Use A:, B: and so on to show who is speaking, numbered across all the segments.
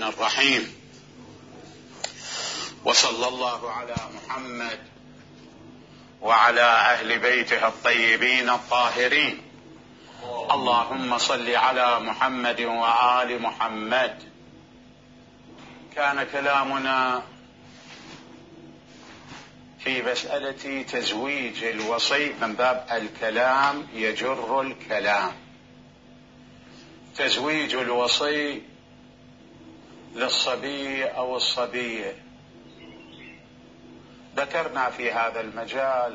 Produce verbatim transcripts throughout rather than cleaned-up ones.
A: الرحيم. وصلى الله على محمد وعلى أهل بيته الطيبين الطاهرين. اللهم صل على محمد وآل محمد. كان كلامنا في مسألة تزويج الوصي من باب الكلام يجر الكلام. تزويج الوصي للصبي أو الصبية. ذكرنا في هذا المجال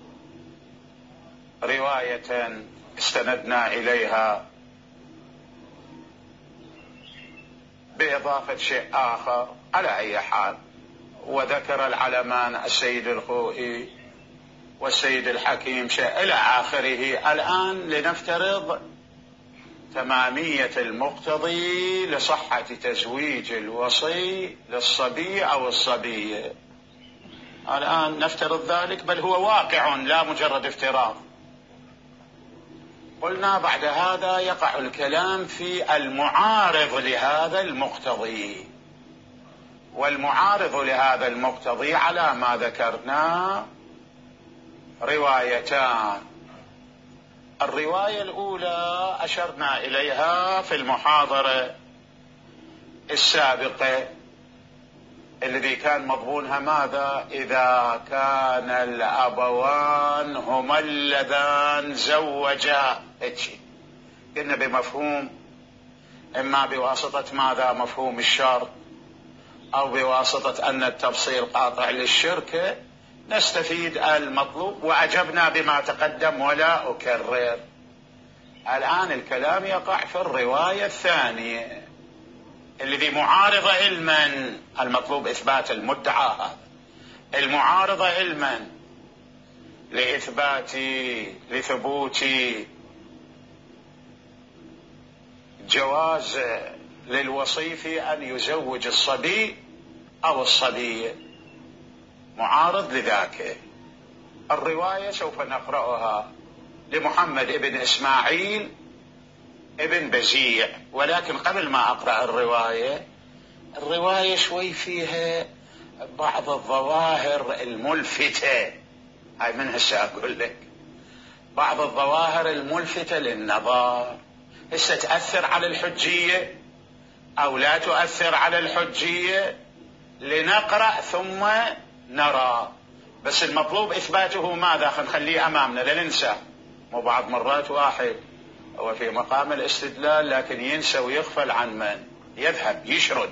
A: رواية استندنا إليها بإضافة شيء آخر على أي حال، وذكر العلمان السيد الخوئي والسيد الحكيم شيء إلى آخره. الآن لنفترض تمامية المقتضي لصحة تزويج الوصي للصبي أو الصبية. الآن نفترض ذلك، بل هو واقع لا مجرد افتراض. قلنا بعد هذا يقع الكلام في المعارض لهذا المقتضي، والمعارض لهذا المقتضي على ما ذكرنا روايتان. الرواية الأولى أشرنا إليها في المحاضرة السابقة، الذي كان مضمونها ماذا؟ إذا كان الأبوان هما اللذان زوجا. قلنا بمفهوم، إما بواسطة ماذا؟ مفهوم الشرط، أو بواسطة أن التفصيل قاطع للشركة، نستفيد المطلوب. وأجبنا بما تقدم ولا أكرر. الآن الكلام يقع في الرواية الثانية الذي معارضة علما. المطلوب إثبات المدعى، هذا المعارضة علما لإثبات لثبوت جواز للوصي في أن يزوج الصبي أو الصبية، معارض لذاك. الرواية سوف نقرأها لمحمد ابن إسماعيل ابن بزيع، ولكن قبل ما أقرأ الرواية، الرواية شوي فيها بعض الظواهر الملفتة. هاي من هسه أقول لك بعض الظواهر الملفتة للنظر، هسه تأثر على الحجية أو لا تؤثر على الحجية. لنقرأ ثم نرى، بس المطلوب إثباته ماذا؟ خلينا نخليه أمامنا لا ننسى. مو بعض مرات واحد هو في مقام الاستدلال لكن ينسى ويغفل عن من يذهب يشرد.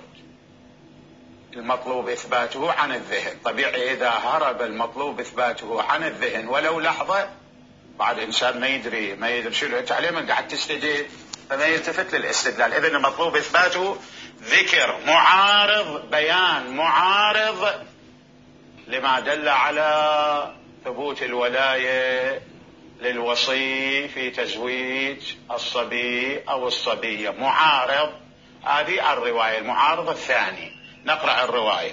A: المطلوب إثباته عن الذهن. طبيعي إذا هرب المطلوب إثباته عن الذهن ولو لحظة، بعد إنسان ما يدري ما يدري شو تعليه من قاعد تستدل، فما يلتفت للاستدلال. إذن المطلوب إثباته ذكر معارض، بيان معارض لما دل على ثبوت الولاية للوصي في تزويج الصبي أو الصبية. معارض، هذه الرواية المعارضة الثاني. نقرأ الرواية.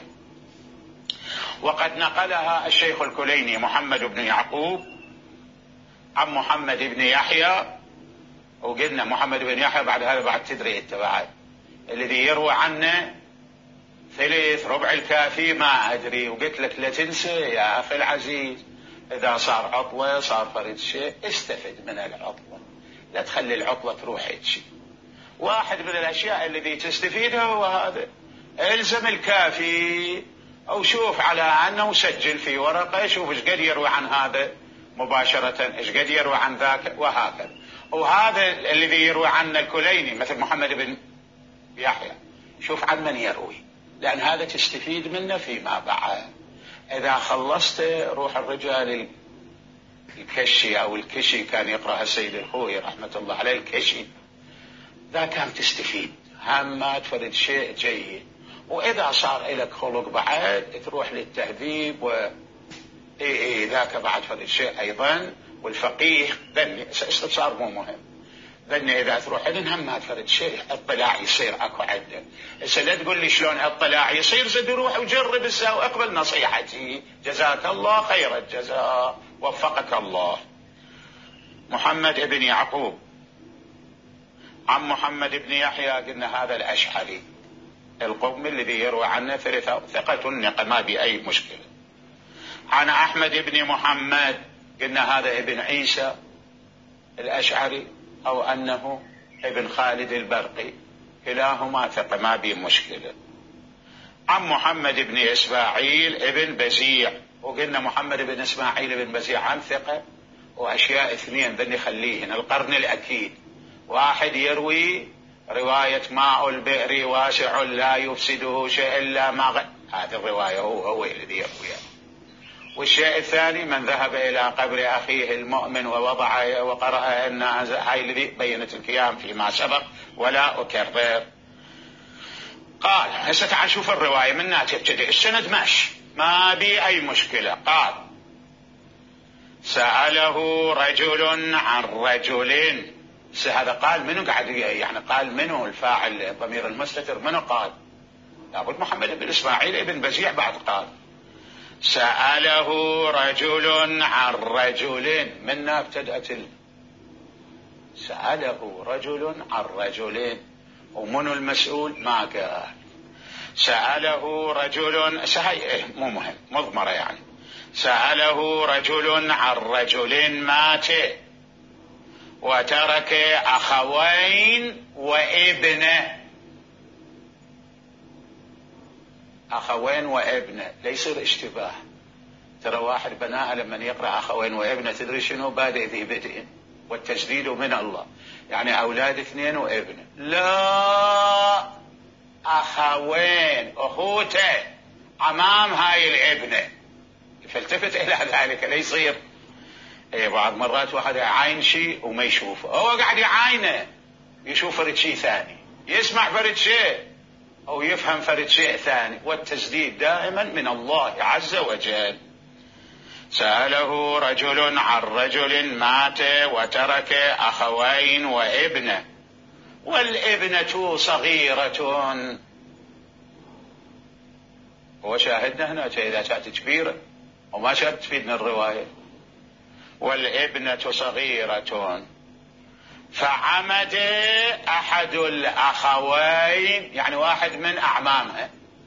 A: وقد نقلها الشيخ الكليني محمد بن يعقوب عن محمد بن يحيى. وقلنا محمد بن يحيى بعد هذا بعد تدري انت بعد الذي يروى عنه ثلث ربع الكافي ما أدري. وقلت لك لا تنسى يا أخي العزيز، إذا صار عطلة صار فرد شيء استفد من العطلة، لا تخلي العطلة تروح شيء. واحد من الأشياء الذي تستفيدها هو هذا. الزم الكافي أو شوف على أنه سجل في ورقة، شوف إيش قد يروي عن هذا مباشرة، إيش قد يروي عن ذاك، وهكذا. وهذا الذي يروي عن الكليني مثل محمد بن يحيى، شوف عن من يروي، لأن هذا تستفيد منه فيما بعد. إذا خلصت روح الرجال الكشي أو الكشي، كان يقرأها السيد الخوئي رحمة الله عليه، الكشي ذا كان تستفيد هم ما تفرد شيء جيد. وإذا صار لك خلق بعد تروح للتهذيب و إيه إيه ذاك بعد فرد شيء أيضا. والفقيه ذني استفسار مو مهم، ذني إذا تروح إذن هم ما تفرد شيء اطلاع يصير أكو عدل. هسه لا تقول لي شلون اطلاع يصير، زد روح وجرب هسه واقبل نصيحتي، جزاك الله خير الجزاء، وفقك الله. محمد بن يعقوب عن محمد بن يحيى، قلنا هذا الأشعري القوم الذي يروى عنه ثقة النقل ما بأي مشكلة. عن أحمد بن محمد قلنا هذا ابن عيسى الأشعري أو أنه ابن خالد البرقي، كلاهما ثقة ما بي مشكلة. عن محمد بن إسماعيل ابن بزيع، وقلنا محمد بن إسماعيل ابن بزيع عن ثقة، وأشياء اثنين ذني خليهن القرن الأكيد. واحد يروي رواية ماء البئر واسع لا يفسده شيء إلا ما غ... هذه الرواية هو هو الذي يرويها. والشيء الثاني من ذهب إلى قبر أخيه المؤمن ووضع وقرأ أن هاي الذي بينت القيام فيما سبق ولا أكرر. قال هسه تعال شوف الرواية من ناتج تبتدئ السند ماشي ما بي أي مشكلة. قال سأله رجل عن رجل، هذا قال منو قاعد يعني قال منو الفاعل الضمير المستتر منو قال؟ لابد محمد بن إسماعيل ابن بزيع بعد قال سأله رجل عن رجل، منا ابتدأت ال... سأله رجل عن رجل، ومنو المسؤول ما قال. سأله رجل سهي مو مهم مضمرة يعني. سأله رجل عن رجل مات وترك أخوين وابنه. أخوين وابنه ليس الاشتباه، ترى واحد بناء لما يقرأ أخوين وابنه تدري شنو بادئ ذي بدء والتجديد من الله، يعني أولاد اثنين وابنه. لا أخوين أخوته أمام هاي الابنة، فالتفت إلى ذلك لا يصير إيه بعض مرات واحد يعاين شيء وما يشوفه، هو قاعد يعاينه يشوف فرد شيء ثاني، يسمع فرد شيء أو يفهم فرد شيء ثاني، والتسديد دائما من الله عز وجل. سأله رجل عن رجل مات وترك أخوين وابنه، والابنة صغيرة. هو شاهدنا هنا إذا كانت كبيرة وما شاهد تفيدنا الرواية. والابنة صغيرة فعمد أحد الأخوين، يعني واحد من أعمامها،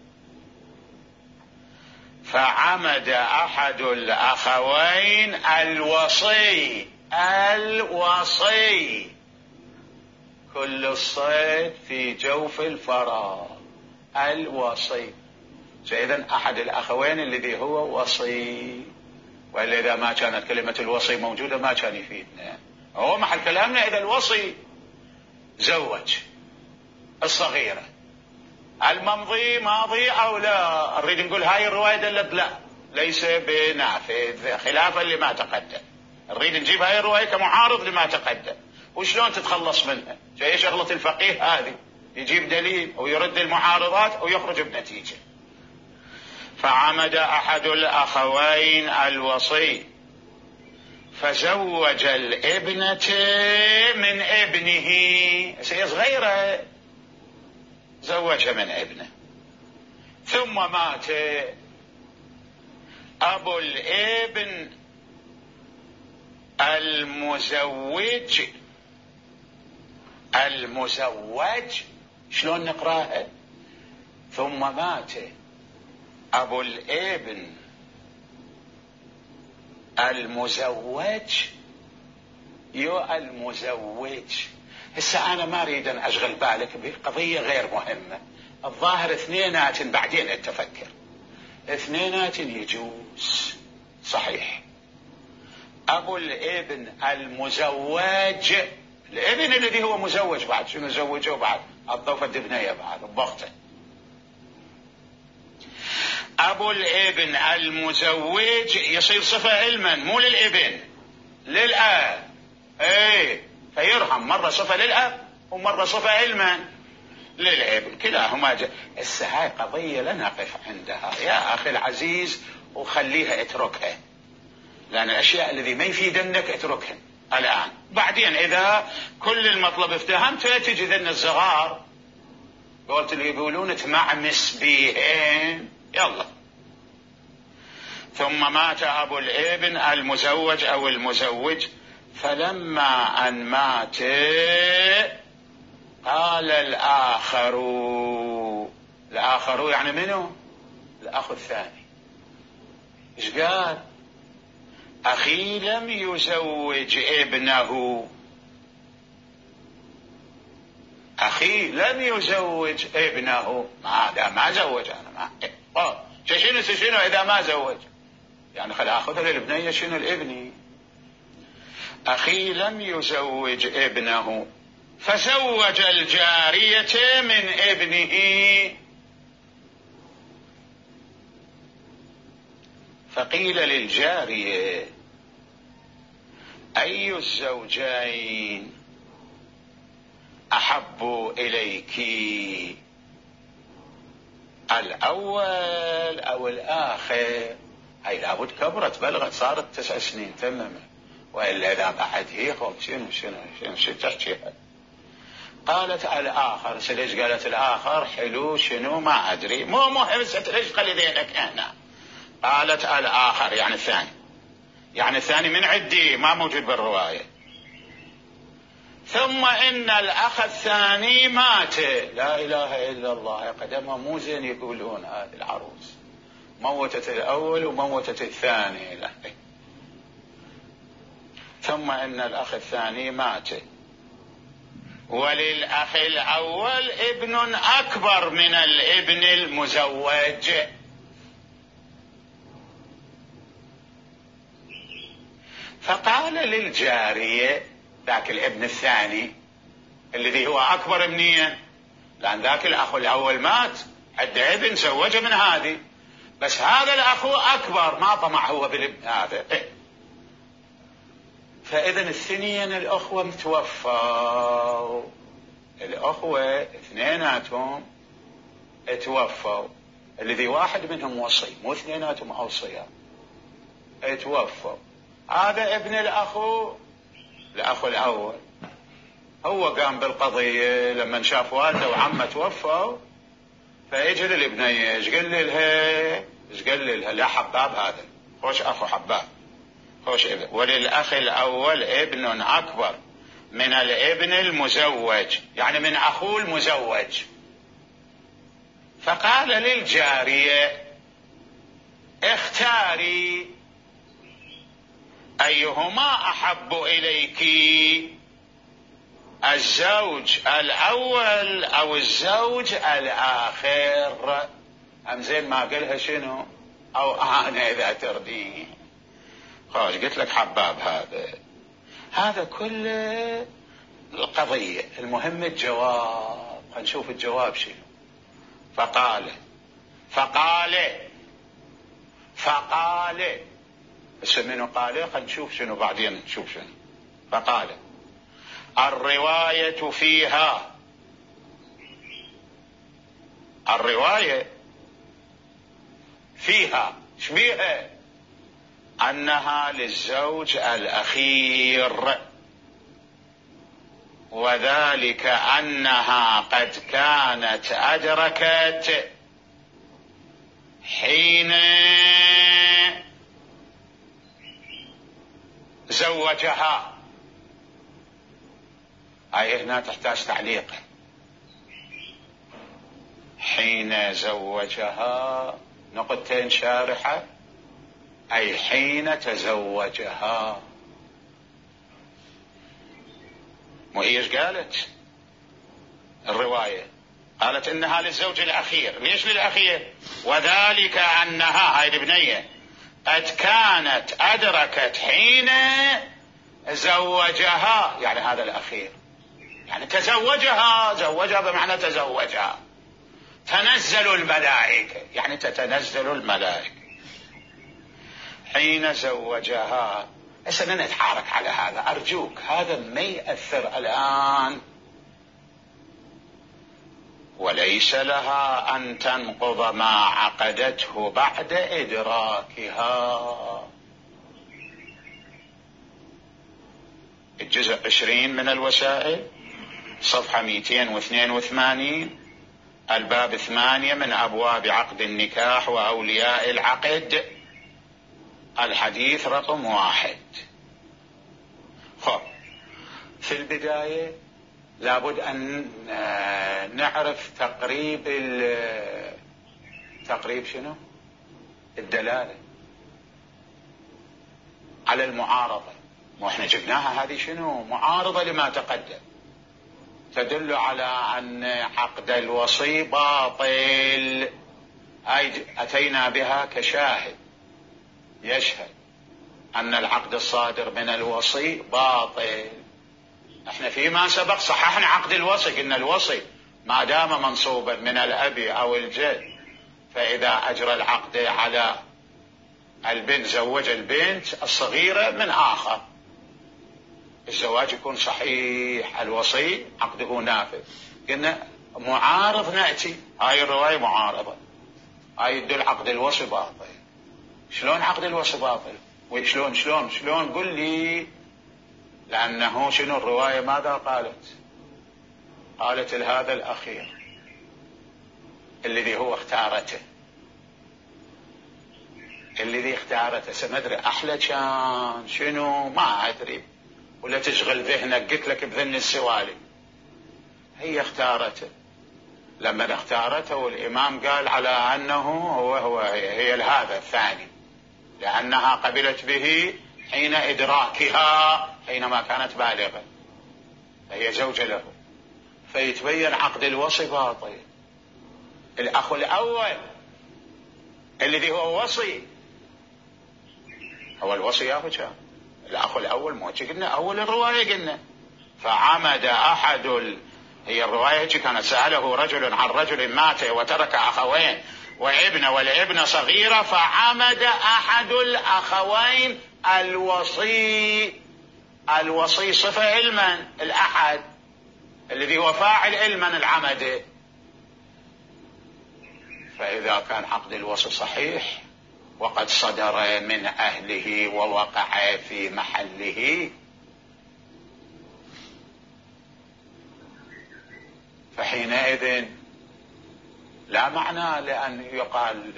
A: فعمد أحد الأخوين الوصي. الوصي كل الصيد في جوف الفراغ، الوصي. فإذا أحد الأخوين الذي هو وصي، وإلا إذا ما كانت كلمة الوصي موجودة ما كان يفيدنا. هو محل كلامنا إذا الوصي زوج الصغيرة، الممضي ماضي أو لا، نريد نقول هاي الرواية دلت لا ليس بنافذ خلافا لما تقدم. نريد نجيب هاي الرواية كمعارض لما تقدم، وشلون تتخلص منها؟ جاي شغلة الفقيه هذه، يجيب دليل ويرد المعارضات ويخرج بنتيجة. فعمد أحد الأخوين الوصي فزوج الابنة من ابنه، هي صغيرة زوجها من ابنه. ثم مات أبو الابن المزوج. المزوج شلون نقراها؟ ثم مات أبو الابن المزوج يو المزوج. هسه أنا ما أريد أن أشغل بالك بقضية غير مهمة، الظاهر اثنينات بعدين أتفكر، اثنينات يجوز صحيح. أبو الابن المزوج، الابن الذي هو مزوج بعد، شنو زوجه بعد؟ الضوفة ابنية بعد الضغطة. أبو الابن المزوج يصير صفة علما مو للابن، للأب. ايه فيرهم مرة صفة للأب ومرة صفة علما للابن، كلاهما جاء. هسه هاي قضية لا نقف عندها يا أخي العزيز، وخليها اتركها، لأن الأشياء الذي ما يفيدنك اتركها الآن. بعدين إذا كل المطلب افتهمته تجي ذن الصغار قلت اللي يقولون تمعمس بيهن يلا. ثم مات أبو الابن المزوج أو المزوج، فلما أن مات قال الآخر، الآخر يعني منو؟ الأخ الثاني. إيش قال؟ أخي لم يزوج ابنه، أخي لم يزوج ابنه، ما ما زوج أنا ما شنو شنو إذا ما زوج، يعني خل أخذ للبنية شنو الابني. أخي لم يزوج ابنه فزوج الجارية من ابنه، فقيل للجارية أي الزوجين أحب إليك، الأول أو الآخر؟ هاي لابد كبرت بلغت صارت تسع سنين تممت، وإلا إذا بعد هي شنو شنو شنو شو تحكي. قالت الآخر. ليش قالت الآخر؟ حلو شنو ما أدري، مو مهم ليش خلي ذينك هنا. قالت الآخر يعني الثاني، يعني الثاني من عدي ما موجود بالرواية. ثم إن الأخ الثاني مات. لا إله إلا الله، قدمها مو زين يقولون هذه العروس موتت الأول وموتت الثاني. لا. ثم إن الأخ الثاني مات وللأخ الأول ابن أكبر من الابن المزوج، فقال للجارية ذاك الابن الثاني الذي هو أكبر منيا، لأن ذاك الأخ الأول مات حد ابن زوجه من هذه، بس هذا الأخ أكبر ما طمع هو بالابن هذا. فإذا الاثنين الأخوة متوفوا، الأخوة اثنيناتهم اتوفوا، الذي واحد منهم وصي مو اثنيناتهم أوصياء اتوفوا. هذا ابن الأخو الأخ الأول هو قام بالقضية لما شاف والده وعمه توفوا، فيجي للابنية ايش قال لها؟ ايش قال لها؟ لا حباب هذا خوش أخو حباب خوش ابن، وللأخ الأول ابن أكبر من الابن المزوج، يعني من أخوه المزوج. فقال للجارية اختاري أيهما أحب إليك، الزوج الأول أو الزوج الآخر. أم زين ما قالها شنو؟ أو أنا إذا ترضين. خلاص قلت لك حباب هذا هذا كل القضية، المهم الجواب. هنشوف الجواب شنو. فقال فقال فقال بس منه قال خلينا شنو بعدين نشوف شنو. فقال الرواية فيها، الرواية فيها شبيها أنها للزوج الأخير، وذلك أنها قد كانت أدركت حين زوجها. هاي هنا تحتاج تعليق. حين زوجها نقطتين شارحة، أي حين تزوجها. مو هي ايش قالت الرواية؟ قالت انها للزوج الاخير. ليش للاخير؟ وذلك انها هاي البنية قد كانت ادركت حين زوجها، يعني هذا الاخير يعني تزوجها، زوجها بمعنى تزوجها. تنزل الملائكة يعني تتنزل الملائكة حين زوجها. هسه من نتحارك على هذا أرجوك، هذا ما يأثر الآن، وليس لها أن تنقض ما عقدته بعد إدراكها. الجزء عشرين من الوسائل صفحة مئتين واثنين وثمانين، الباب ثمانية من أبواب عقد النكاح وأولياء العقد، الحديث رقم واحد. خب في البداية لابد أن نعرف تقريب تقريب شنو؟ الدلالة على المعارضة. واحنا جبناها هذه شنو؟ معارضة لما تقدم، تدل على أن عقد الوصي باطل. هاي أتينا بها كشاهد يشهد أن العقد الصادر من الوصي باطل. احنا فيما سبق صححنا عقد الوصي، قلنا الوصي ما دام منصوبا من الأب أو الجد، فإذا أجرى العقد على البنت زوج البنت الصغيرة من آخر، الزواج يكون صحيح، الوصي عقده نافذ. قلنا معارض نأتي، هاي الرواية معارضة، هاي يدل عقد الوصي باطل. شلون عقد الوصي باطل؟ وشلون شلون شلون قل لي. لأنه شنو الرواية ماذا قالت؟ قالت هذا الأخير الذي هو اختارته، الذي اختارته سمدري أحلى كان شنو ما أدري، ولا تشغل ذهنك، قلت لك بذن السوالي. هي اختارته، لما اختارته والإمام قال على أنه هو هو هي, هي هذا الثاني، لأنها قبلت به حين إدراكها حينما كانت بالغة، فهي زوجة له، فيتبين عقد الوصي باطل. الأخ الأول الذي هو وصي، هو الوصي يا كان الأخ الأول، مو قلنا أول الرواية قلنا فعمد أحد ال... هي الرواية كانت سأله رجل عن رجل مات وترك أخوين وابن والابن صغيرة، فعمد أحد الأخوين الوصي. الوصي صفة علما، الأحد الذي هو فاعل علما العمد. فإذا كان عقد الوصي صحيح وقد صدر من أهله ووقع في محله، فحينئذ لا معنى لأن يقال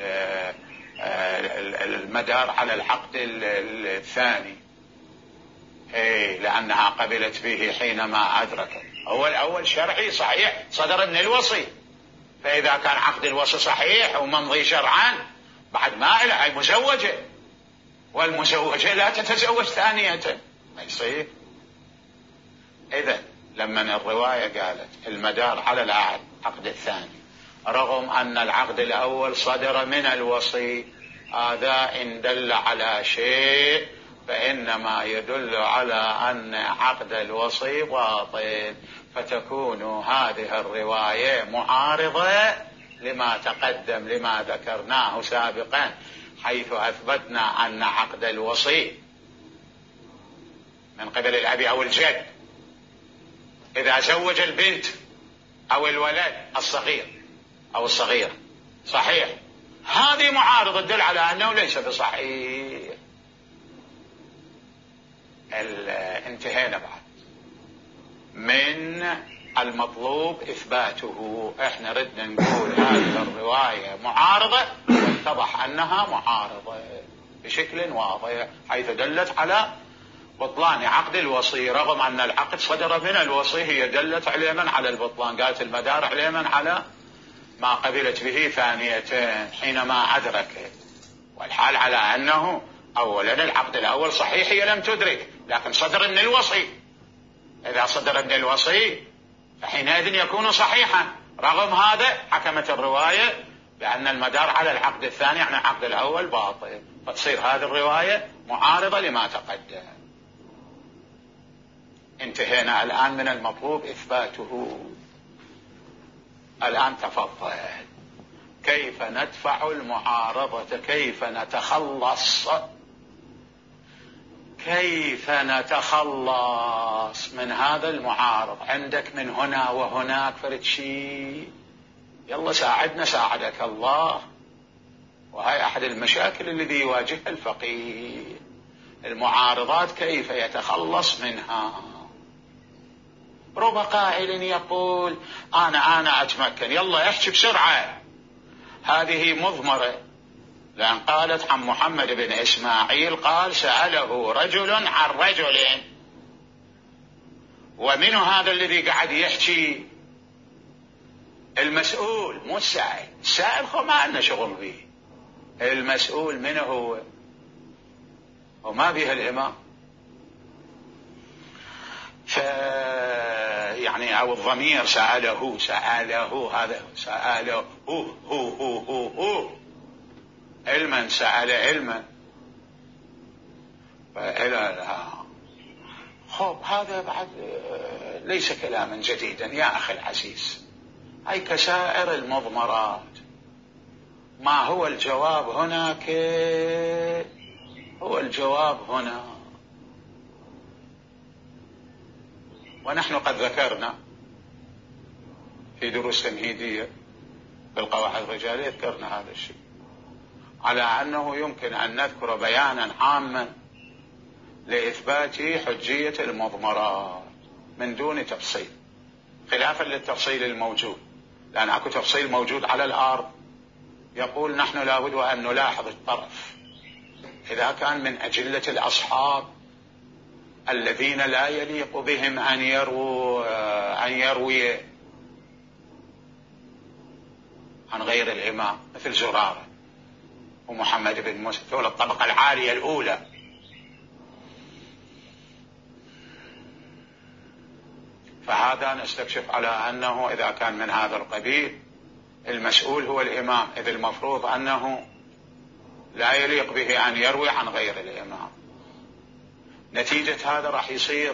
A: المدار على العقد الثاني، إيه لأنها قبلت به حينما أدركت. هو الأول شرعي صحيح صدر من الوصي، فإذا كان عقد الوصي صحيح وممضي شرعا بعد ما إلى هي مزوجة، والمزوجة لا تتزوج ثانية، ما يصير. إذن لما الرواية قالت المدار على العقد الثاني رغم أن العقد الأول صدر من الوصي، هذا إن دل على شيء فإنما يدل على أن عقد الوصي باطل، فتكون هذه الرواية معارضة لما تقدم، لما ذكرناه سابقا، حيث أثبتنا أن عقد الوصي من قبل الأب أو الجد إذا زوج البنت أو الولد الصغير أو الصغيرة صحيح، هذه معارضة تدل على أنه ليس بصحيح. انتهينا بعد من المطلوب إثباته. احنا ردنا نقول هذه الرواية معارضة، واتضح أنها معارضة بشكل واضح، حيث دلت على بطلان عقد الوصي رغم أن العقد صدر من الوصي. هي دلت علما على البطلان، قالت المدار علما على ما قبلت به ثانيتين حينما أدركت، والحال على أنه أولا العقد الأول صحيح هي لم تدرك، لكن صدر من الوصي. إذا صدر من الوصي فحينئذ يكون صحيحا. رغم هذا حكمت الرواية بأن المدار على العقد الثاني، يعني العقد الأول باطل، فتصير هذه الرواية معارضة لما تقدم. انتهينا الآن من المطلوب إثباته. الآن تفضل كيف ندفع المعارضة، كيف نتخلص كيف نتخلص من هذا المعارض. عندك من هنا وهناك فرد شيء، يلا ساعدنا ساعدك الله. وهي أحد المشاكل الذي يواجهها الفقيه، المعارضات كيف يتخلص منها. ربما قائل يقول أنا أنا أتمكن، يلا احكي بسرعة. هذه مضمرة، لأن قالت عن محمد بن إسماعيل قال سأله رجل عن رجل، ومن هذا الذي قاعد يحكي المسؤول مو السائل. السائل خو ما عندنا شغل به. المسؤول من هو؟ وما بها الإمام. ف يعني أو الضمير سأله سأله هذا سأله هو هو هو هو, هو. علما سأل علما. خب هذا بعد ليس كلاما جديدا يا أخي العزيز. أي كسائر المضمرات. ما هو الجواب هناك؟ هو الجواب هنا. ونحن قد ذكرنا في دروس تمهيدية بالقواعد الرجالية ذكرنا هذا الشيء على أنه يمكن أن نذكر بيانا عاما لإثبات حجية المضمرات من دون تفصيل، خلافا للتفصيل الموجود، لأن أكو تفصيل موجود على الأرض يقول نحن لابد أن نلاحظ الطرف إذا كان من أجلة الأصحاب الذين لا يليق بهم أن يرووا أن يروي عن غير الإمام مثل زرارة ومحمد بن موسى، دول الطبقة العالية الأولى. فهذا نستكشف على أنه إذا كان من هذا القبيل المسؤول هو الإمام، إذ المفروض أنه لا يليق به أن يروي عن غير الإمام. نتيجة هذا راح يصير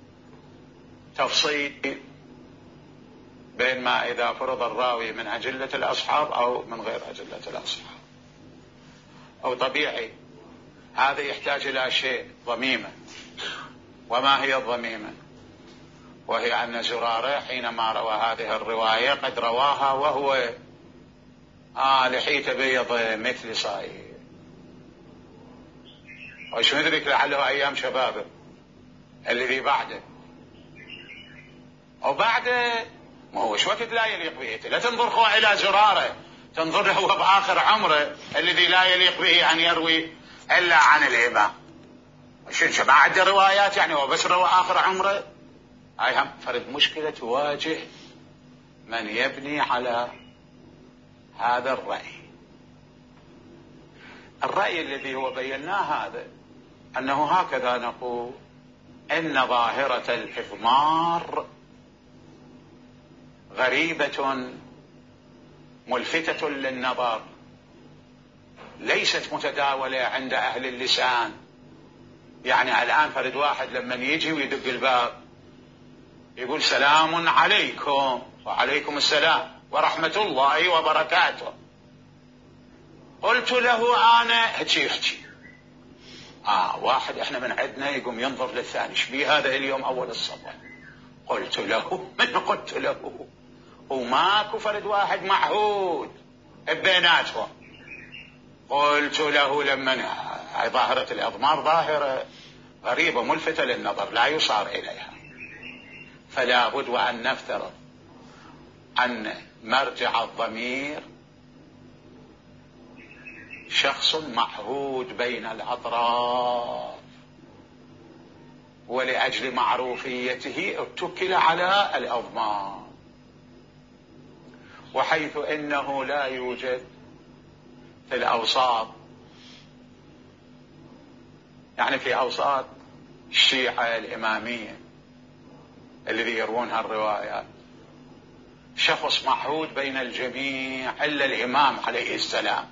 A: تفصيل بين ما إذا فرض الراوي من أجلة الأصحاب أو من غير أجلة الأصحاب، أو طبيعي. هذا يحتاج إلى شيء ضميمة. وما هي الضميمة؟ وهي أن زرارة حينما روى هذه الرواية قد رواها وهو آه لحيته بيض مثل صاير، وش مدرك لعله أيام شبابه الذي بعده أو بعده. ما هو وقت لا يليق به. لا تنظر خو إلى زرارة، تنظر له هو بآخر عمره الذي لا يليق به أن يروي إلا عن الإمام. شو ما عنده روايات يعني هو بس روى آخر عمره. هاي هم فرد مشكلة تواجه من يبني على هذا الرأي. الرأي الذي هو بيناه هذا أنه هكذا نقول إن ظاهرة الإضمار غريبة ملفتة للنظر، ليست متداولة عند أهل اللسان. يعني الآن فرد واحد لما يجي ويدق الباب يقول سلام عليكم، وعليكم السلام ورحمة الله وبركاته، قلت له أنا هتشي هتشي آه واحد احنا من عندنا يقوم ينظر للثاني شبيه هذا اليوم أول الصبح، قلت له من قلت له، وماكو فرد واحد معهود بيناتهم. قلت له لما هاي ظاهرة الإضمار ظاهرة غريبة ملفتة للنظر لا يصار إليها. فلا بد وأن نفترض أن مرجع الضمير شخص معهود بين الأطراف، ولأجل معروفيته اتكل على الأضمار، وحيث إنه لا يوجد في الأوساط، يعني في أوساط الشيعة الإمامية الذي يروون هالروايات شخص معهود بين الجميع إلا الإمام عليه السلام،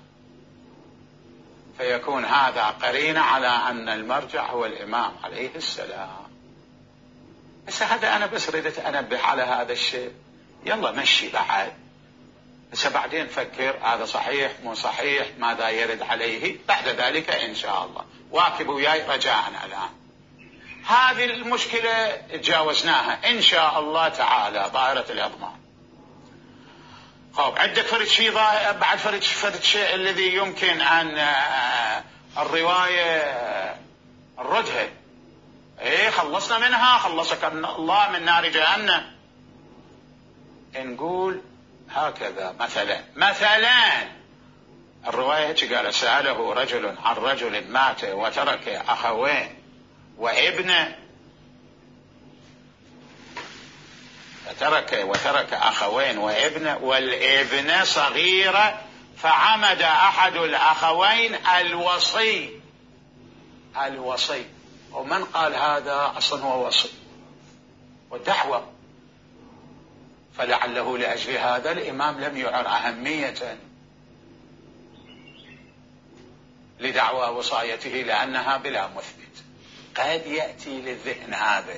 A: فيكون هذا قرينة على أن المرجع هو الإمام عليه السلام. بس هذا أنا بس ردت أنبه على هذا الشيء. يلا مشي بعد، بس بعدين فكر هذا صحيح مو صحيح، ماذا يرد عليه بعد ذلك إن شاء الله. واكب وياي رجاء الآن. هذه المشكلة تجاوزناها إن شاء الله تعالى، ظاهرة الإضمار. طب عندك فرد شيء بعد فرد فرد شيء الذي يمكن أن الرواية الردها. إيه خلصنا منها، خلصك الله من نار جهنم. نقول هكذا مثلا مثلا الرواية هيك قال سأله رجل عن رجل مات وترك أخوين وابنه، ترك وترك أخوين وابنة، والابنة صغيرة، فعمد أحد الأخوين الوصي الوصي ومن قال هذا أصلا هو وصي والدعوة، فلعله لأجل هذا الإمام لم يعر أهمية لدعوى وصايته لأنها بلا مثبت. قد يأتي للذهن هذا،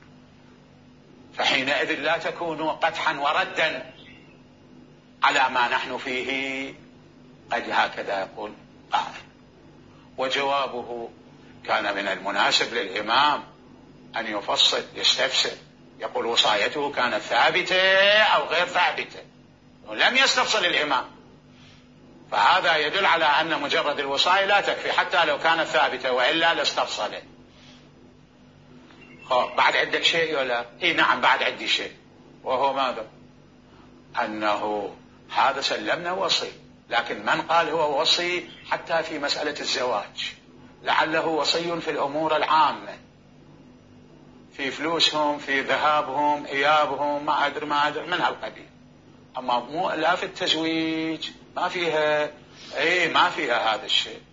A: فحينئذ لا تكون قدحا وردا على ما نحن فيه، قد هكذا يقول قائل. وجوابه كان من المناسب للإمام أن يفصل يستفسر، يقول وصايته كانت ثابتة أو غير ثابتة، لم يستفصل الإمام، فهذا يدل على أن مجرد الوصاية لا تكفي حتى لو كانت ثابتة، وإلا لاستفصل. بعد عندك شيء ولا؟ إيه نعم بعد عندي شيء، وهو ماذا؟ أنه هذا سلمنا وصي، لكن من قال هو وصي حتى في مسألة الزواج؟ لعله وصي في الأمور العامة، في فلوسهم، في ذهابهم، إيابهم، ما أدري ما أدري من هالقبيل، أما مو لا في التزويج ما فيها، إيه ما فيها هذا الشيء.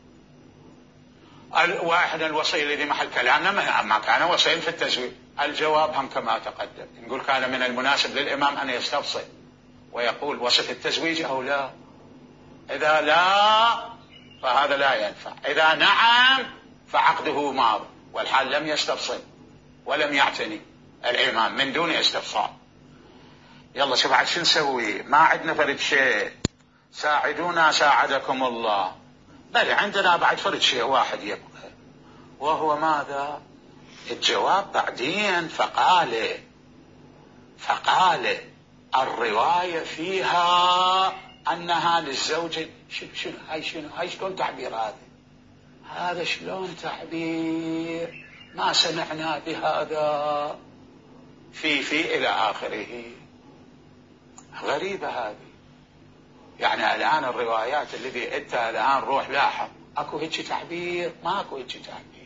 A: واحد الوصي الذي محل كلامنا ما كان وصيا في التزويج. الجواب هم كما تقدم، نقول كان من المناسب للإمام أن يستفصل ويقول وصف التزويج أو لا. إذا لا فهذا لا ينفع، إذا نعم فعقده ماض، والحال لم يستفصل ولم يعتني الإمام من دون استفصال. يلا شوف عاد شو نسوي، ما عندنا فرد شيء، ساعدونا ساعدكم الله. بل عندنا بعد فرد شيء واحد يبقى، وهو ماذا؟ الجواب بعدين. فقال فقال الرواية فيها أنها للزوج. شنو شنو هاي شنو هاي شلون تعبير هذا؟ هذا شلون تعبير؟ ما سمعنا بهذا في في إلى آخره. غريبة هذه. يعني الآن الروايات الذي أنت الآن روح لاحظ أكو هيك تعبير؟ ما أكو هيك تعبير.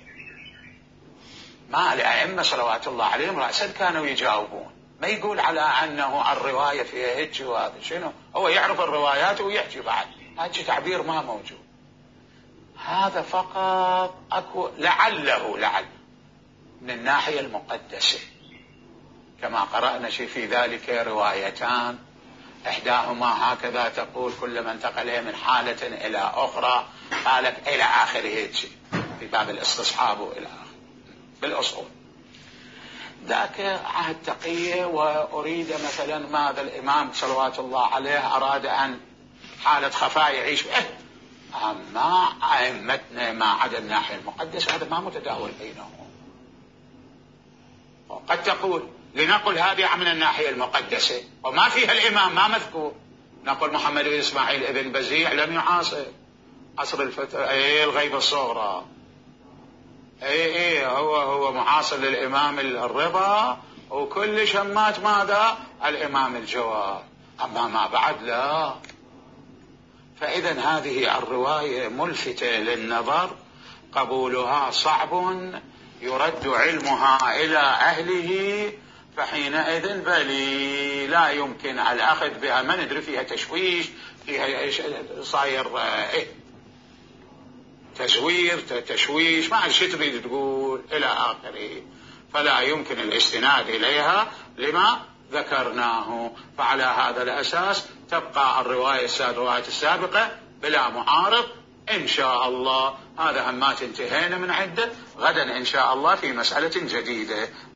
A: ما الأئمة صلوات الله عليهم رأسا كانوا يجاوبون، ما يقول على أنه الرواية فيها هيك وهذا شنو، هو يعرف الروايات ويحكي بعد، هيك تعبير ما موجود. هذا فقط أكو لعله لعل من الناحية المقدسة، كما قرأنا شيء في ذلك روايتان، إحداهما هكذا تقول كلما انتقل من حالة إلى أخرى قالت إلى آخر هيك في باب الاستصحاب وإلى آخر بالأصول. ذاك عهد تقية، وأريد مثلا ماذا الإمام صلوات الله عليه أراد أن حالة خفاء يعيش به، أما أئمتنا ما عدا الناحية المقدسة هذا ما متداول بينهم. قد تقول لنقل هذه من الناحية المقدسة وما فيها الإمام ما مذكور، نقول محمد بن إسماعيل ابن بزيع لم يعاصر عصر الفترة اي الغيبة الصغرى، اي اي هو هو معاصر للإمام الرضا، وكل شمات ماذا الإمام الجواد، أما ما بعد لا. فإذا هذه الرواية ملفتة للنظر، قبولها صعب، يرد علمها إلى أهله، فحينئذ بلي لا يمكن الأخذ بها. ما ندري فيها تشويش، فيها صاير إيه تزوير تشويش، ما ايش تريد تقول إلى آخره، فلا يمكن الاستناد إليها لما ذكرناه. فعلى هذا الأساس تبقى الرواية الرواية السابقة بلا معارض إن شاء الله. هذا همات انتهينا من عدة، غدا إن شاء الله في مسألة جديدة.